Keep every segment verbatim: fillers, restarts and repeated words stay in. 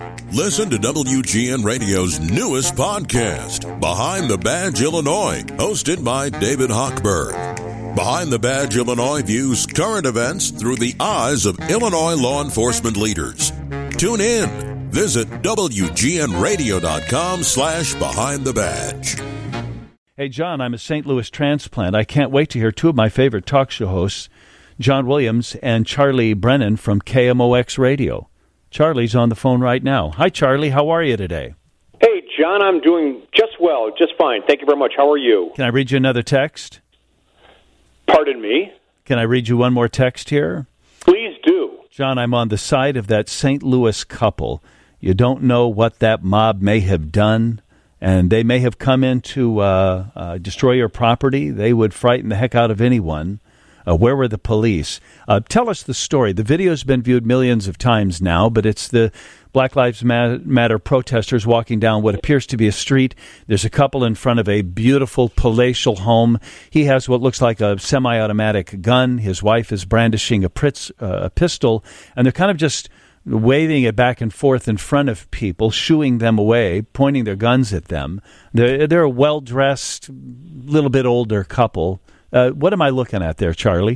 Listen to W G N Radio's newest podcast, Behind the Badge Illinois, hosted by David Hochberg. Behind the Badge Illinois views current events through the eyes of Illinois law enforcement leaders. Tune in. Visit W G N radio dot com slash behind the badge. Hey, John, I'm a Saint Louis transplant. I can't wait to hear two of my favorite talk show hosts, John Williams and Charlie Brennan from K M O X Radio. Charlie's on the phone right now. Hi, Charlie. How are you today? Hey, John. I'm doing just well, just fine. Thank you very much. How are you? Can I read you another text? Pardon me? Can I read you one more text here? Please do. John, I'm on the side of that Saint Louis couple. You don't know what that mob may have done, and they may have come in to uh, uh, destroy your property. They would frighten the heck out of anyone. Uh, where were the police? Uh, tell us the story. The video's been viewed millions of times now, but it's the Black Lives Matter protesters walking down what appears to be a street. There's a couple in front of a beautiful palatial home. He has what looks like a semi-automatic gun. His wife is brandishing a, pritz, uh, a pistol, and they're kind of just waving it back and forth in front of people, shooing them away, pointing their guns at them. They're, they're a well-dressed, little bit older couple. Uh, what am I looking at there, Charlie?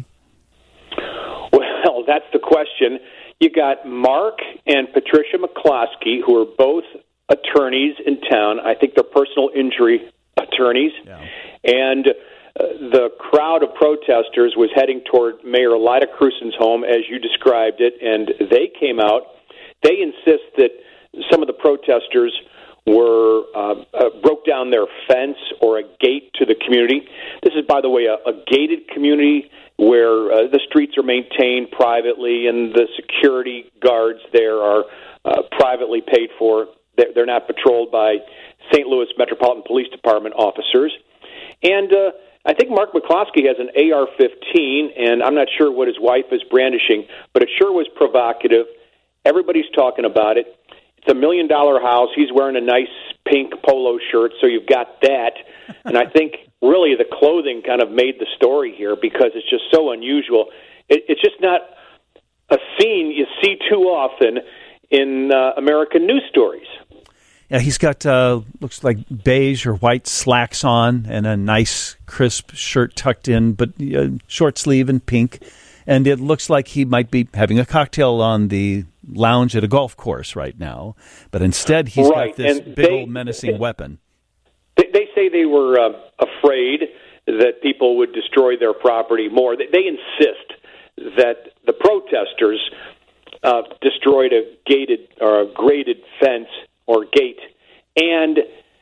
Well, that's the question. You got Mark and Patricia McCloskey, who are both attorneys in town. I think they're personal injury attorneys. Yeah. And uh, the crowd of protesters was heading toward Mayor Lyda Krewson's home, as you described it, and they came out. They insist that some of the protesters were uh, uh, broke down their fence or a gate to the community. This is, by the way, a, a gated community where uh, the streets are maintained privately and the security guards there are uh, privately paid for. They're, they're not patrolled by Saint Louis Metropolitan Police Department officers. And uh, I think Mark McCloskey has an A R fifteen, and I'm not sure what his wife is brandishing, but it sure was provocative. Everybody's talking about it. It's a million-dollar house. He's wearing a nice pink polo shirt, so you've got that. And I think really the clothing kind of made the story here because it's just so unusual. It, it's just not a scene you see too often in uh, American news stories. Yeah, he's got, uh, looks like beige or white slacks on and a nice, crisp shirt tucked in, but uh, short sleeve and pink. And it looks like he might be having a cocktail on the lounge at a golf course right now. But instead, he's right. got this and big they, old menacing they, weapon. They, they say they were uh, afraid that people would destroy their property more. They, they insist that the protesters uh, destroyed a gated or a graded fence or gate. And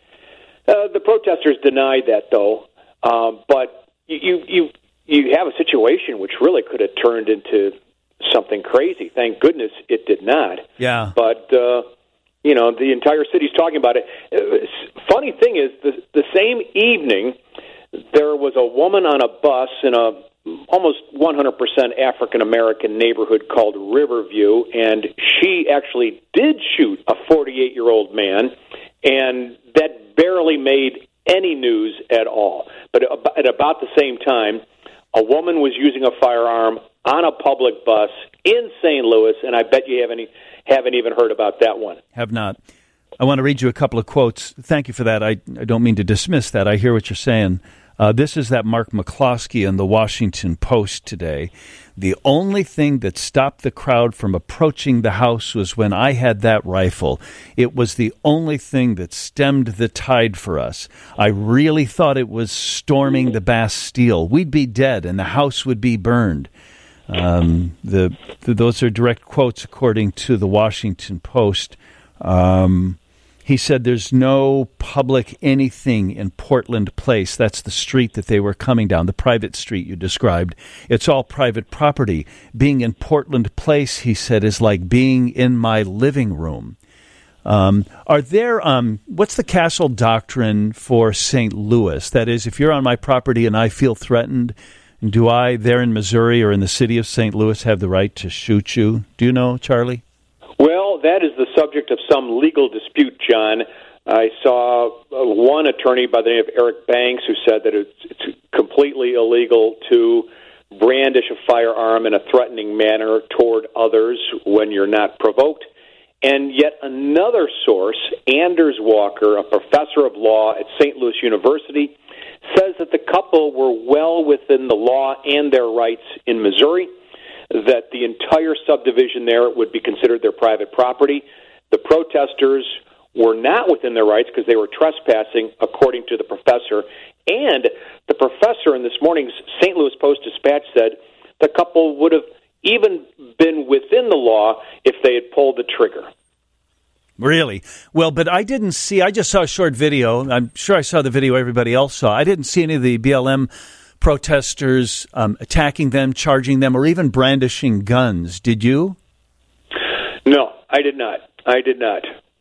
uh, the protesters denied that, though. Um, but you, you, you have a situation which really could have turned into something crazy. Thank goodness it did not. Yeah. But, uh, you know, the entire city's talking about it. Uh, funny thing is, the, the same evening, there was a woman on a bus in a almost one hundred percent African-American neighborhood called Riverview, and she actually did shoot a forty-eight-year-old man, and that barely made any news at all. But at about the same time, a woman was using a firearm on a public bus in Saint Louis, and I bet you haven't, haven't even heard about that one. Have not. I want to read you a couple of quotes. Thank you for that. I, I don't mean to dismiss that. I hear what you're saying. Uh, this is that Mark McCloskey in the Washington Post today. The only thing that stopped the crowd from approaching the house was when I had that rifle. It was the only thing that stemmed the tide for us. I really thought it was storming the Bastille. We'd be dead and the house would be burned. Um, the, the those are direct quotes according to the Washington Post. Um, he said there's no public anything in Portland Place. That's the street that they were coming down, the private street you described. It's all private property. Being in Portland Place, he said, is like being in my living room. Um, are there, um, what's the castle doctrine for Saint Louis? That is, if you're on my property and I feel threatened, do I, there in Missouri or in the city of Saint Louis, have the right to shoot you? Do you know, Charlie? Well, that is the subject of some legal dispute, John. I saw uh, one attorney by the name of Eric Banks who said that it's, it's completely illegal to brandish a firearm in a threatening manner toward others when you're not provoked. And yet another source, Anders Walker, a professor of law at Saint Louis University, says that the couple were well within the law and their rights in Missouri, that the entire subdivision there would be considered their private property. The protesters were not within their rights because they were trespassing, according to the professor. And the professor in this morning's Saint Louis Post-Dispatch said the couple would have even been within the law if they had pulled the trigger. Really? Well, but I didn't see, I just saw a short video. I'm sure I saw the video everybody else saw. I didn't see any of the B L M protesters um, attacking them, charging them, or even brandishing guns. Did you? No, I did not. I did not.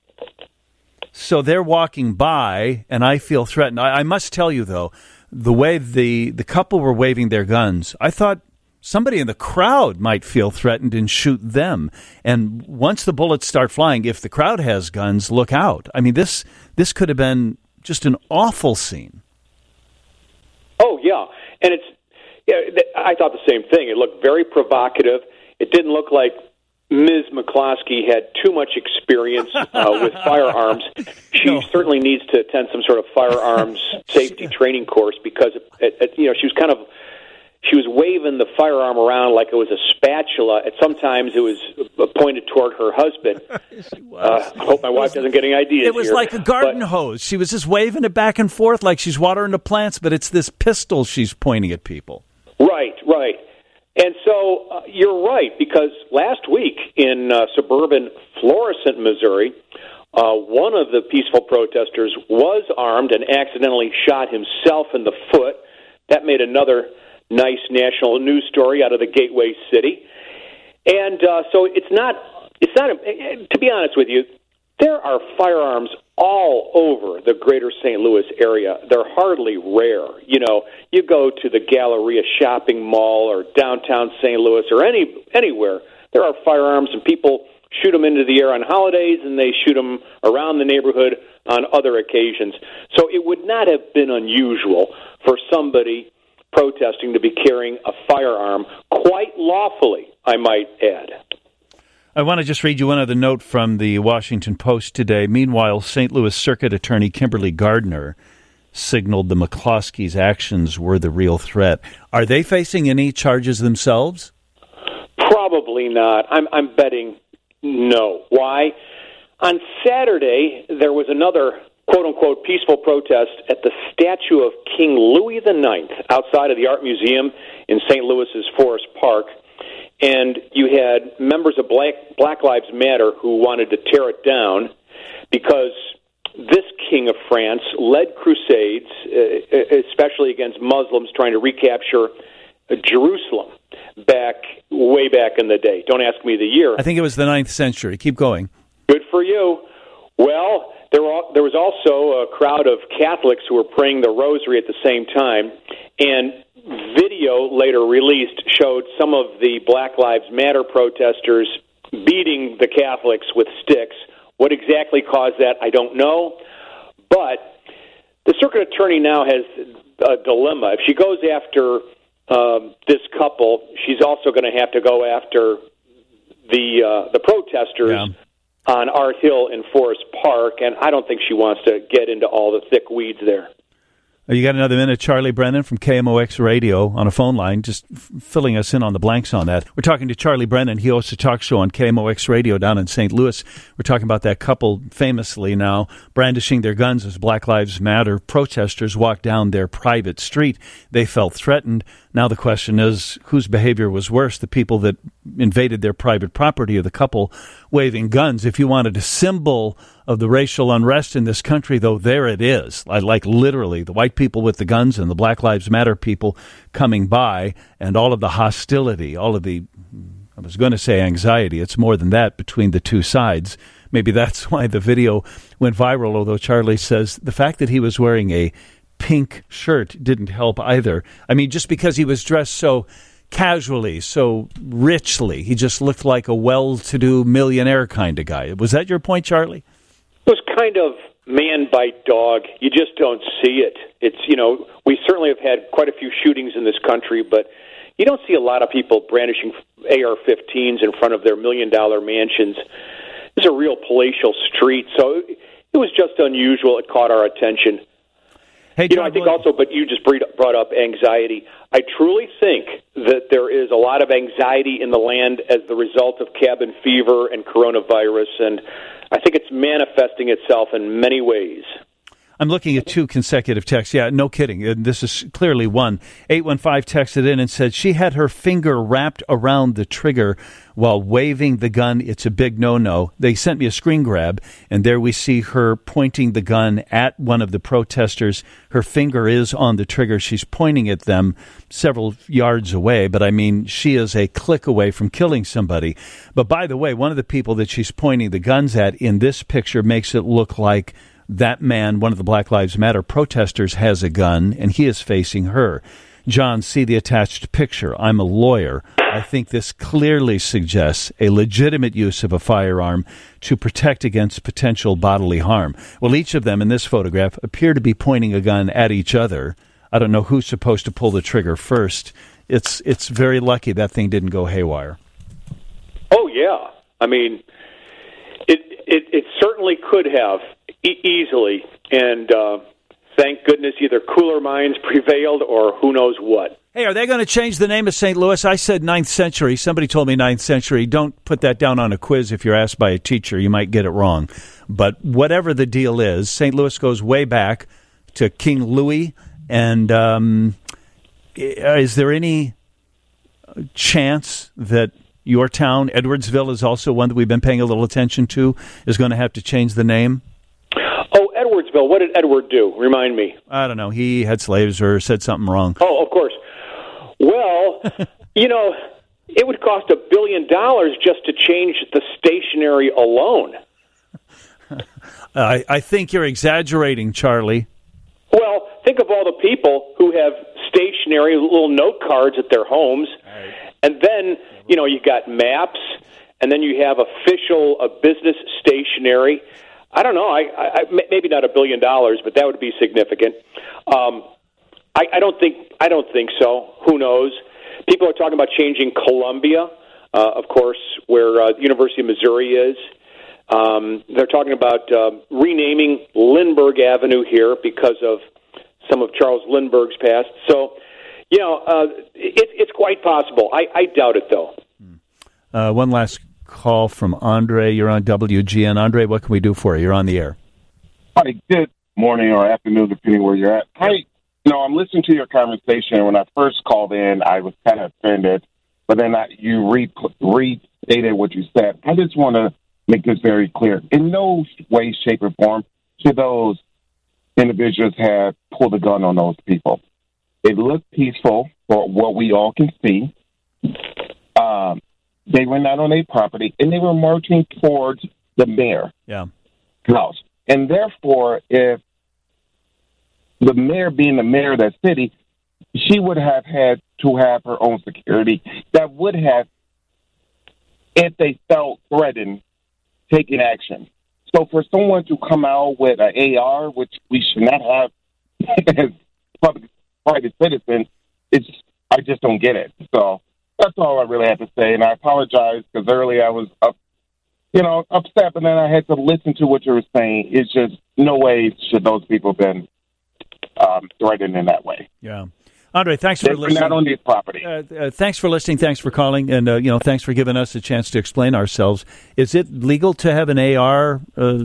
So they're walking by, and I feel threatened. I, I must tell you, though, the way the, the couple were waving their guns, I thought somebody in the crowd might feel threatened and shoot them. And once the bullets start flying, if the crowd has guns, look out. I mean, this this could have been just an awful scene. Oh, yeah. And it's, yeah, I thought the same thing. It looked very provocative. It didn't look like Miz McCloskey had too much experience uh, with firearms. She no. certainly needs to attend some sort of firearms safety training course because, it, it, you know, she was kind of, she was waving the firearm around like it was a spatula. And sometimes it was pointed toward her husband. Uh, I hope my wife doesn't get any ideas. It was here. like a garden but, hose. She was just waving it back and forth like she's watering the plants, but it's this pistol she's pointing at people. Right, right. And so uh, you're right, because last week in uh, suburban Florissant, Missouri, uh, one of the peaceful protesters was armed and accidentally shot himself in the foot. That made another nice national news story out of the gateway city. And uh, so it's not, it's not, to be honest with you, there are firearms all over the greater Saint Louis area. They're hardly rare. You know, you go to the Galleria shopping mall or downtown Saint Louis or any anywhere, there are firearms, and people shoot them into the air on holidays, and they shoot them around the neighborhood on other occasions. So it would not have been unusual for somebody protesting to be carrying a firearm, quite lawfully, I might add. I want to just read you one other note from the Washington Post today. Meanwhile, Saint Louis Circuit Attorney Kimberly Gardner signaled the McCloskeys' actions were the real threat. Are they facing any charges themselves? Probably not. I'm, I'm betting no. Why? On Saturday, there was another quote-unquote peaceful protest at the statue of King Louis the Ninth outside of the Art Museum in Saint Louis's Forest Park. And you had members of Black, Black Lives Matter who wanted to tear it down because this king of France led crusades, uh, especially against Muslims trying to recapture uh, Jerusalem back way back in the day. Don't ask me the year. I think it was the ninth century. Keep going. Good for you. Well, there, were, there was also a crowd of Catholics who were praying the rosary at the same time, and video later released showed some of the Black Lives Matter protesters beating the Catholics with sticks. What exactly caused that, I don't know. But the circuit attorney now has a dilemma. If she goes after um, this couple, she's also going to have to go after the uh, the protesters yeah. on Art Hill in Forest Park, and I don't think she wants to get into all the thick weeds there. You got another minute, Charlie Brennan from K M O X Radio on a phone line, just f- filling us in on the blanks on that. We're talking to Charlie Brennan. He hosts a talk show on K M O X Radio down in Saint Louis. We're talking about that couple famously now brandishing their guns as Black Lives Matter protesters walked down their private street. They felt threatened. Now the question is, whose behavior was worse, the people that invaded their private property or the couple waving guns? If you wanted a symbol of the racial unrest in this country, though, there it is. I like literally the white people with the guns and the Black Lives Matter people coming by, and all of the hostility, all of the, I was going to say anxiety, it's more than that, between the two sides. Maybe that's why the video went viral, although Charlie says the fact that he was wearing a pink shirt didn't help either. I mean, just because he was dressed so casually, so richly, he just looked like a well-to-do millionaire kind of guy. Was that your point, Charlie? It was kind of man bite dog. You just don't see it. It's, you know, we certainly have had quite a few shootings in this country, but you don't see a lot of people brandishing A R fifteens in front of their million-dollar mansions. this is a real palatial street, so it was just unusual. It caught our attention. Hey, you know, I think also, but you just brought up anxiety. I truly think that there is a lot of anxiety in the land as the result of cabin fever and coronavirus, and I think it's manifesting itself in many ways. I'm looking at two consecutive texts. Yeah, no kidding. And this is clearly one. eight one five texted in and said she had her finger wrapped around the trigger while waving the gun. It's a big no-no. They sent me a screen grab, and there we see her pointing the gun at one of the protesters. Her finger is on the trigger. She's pointing at them several yards away, but I mean, she is a click away from killing somebody. But by the way, one of the people that she's pointing the guns at in this picture makes it look like that man, one of the Black Lives Matter protesters, has a gun, and he is facing her. John, see the attached picture. I'm a lawyer. I think this clearly suggests a legitimate use of a firearm to protect against potential bodily harm. Well, each of them in this photograph appear to be pointing a gun at each other. I don't know who's supposed to pull the trigger first. It's it's very lucky that thing didn't go haywire. Oh, yeah. I mean, it it, it certainly could have. Easily, and uh, thank goodness either cooler minds prevailed or who knows what. Hey, are they going to change the name of Saint Louis? I said ninth century. Somebody told me ninth century. Don't put that down on a quiz if you're asked by a teacher. You might get it wrong. But whatever the deal is, Saint Louis goes way back to King Louis. And um, is there any chance that your town, Edwardsville, is also one that we've been paying a little attention to, is going to have to change the name? Oh, Edwardsville. What did Edward do? Remind me. I don't know. He had slaves or said something wrong. Oh, of course. Well, you know, it would cost a billion dollars just to change the stationery alone. I, I think you're exaggerating, Charlie. Well, think of all the people who have stationery, little note cards at their homes, right. And then, you know, you got maps, and then you have official uh, business stationery. I don't know. I, I maybe not a billion dollars, but that would be significant. Um, I, I don't think. I don't think so. Who knows? People are talking about changing Columbia, uh, of course, where uh, the University of Missouri is. Um, they're talking about uh, renaming Lindbergh Avenue here because of some of Charles Lindbergh's past. So, you know, uh, it, it's quite possible. I, I doubt it, though. Uh, one last call from Andre. You're on W G N. Andre, what can we do for you? You're on the air. Hi, good morning or afternoon, depending where you're at. Hi, you know, I'm listening to your conversation. When I first called in, I was kind of offended, but then I, you re- restated what you said. I just want to make this very clear. In no way, shape, or form should those individuals have pulled a gun on those people. It looked peaceful for what we all can see. Um, they were not on a property, and they were marching towards the mayor yeah. house. And therefore, if the mayor being the mayor of that city, she would have had to have her own security that would have, if they felt threatened, taken action. So for someone to come out with an A R, which we should not have as public private citizens, it's I just don't get it. So that's all I really have to say. And I apologize because earlier I was up, you know, upset, but then I had to listen to what you were saying. It's just no way should those people have been um, threatened in that way. Yeah. Andre, thanks for they listening. Not on these property. Uh, uh, thanks for listening. Thanks for calling, and uh, you know, thanks for giving us a chance to explain ourselves. Is it legal to have an A R, uh,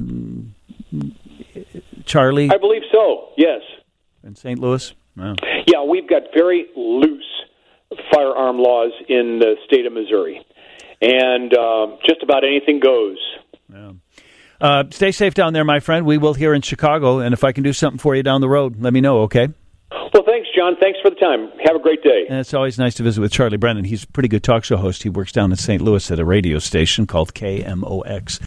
Charlie? I believe so. Yes. In Saint Louis. Wow. Yeah, we've got very loose firearm laws in the state of Missouri, and uh, just about anything goes. Yeah. Uh, stay safe down there, my friend. We will here in Chicago, and if I can do something for you down the road, let me know. Okay. Well, thanks, John. Thanks for the time. Have a great day. And it's always nice to visit with Charlie Brennan. He's a pretty good talk show host. He works down in Saint Louis at a radio station called K M O X.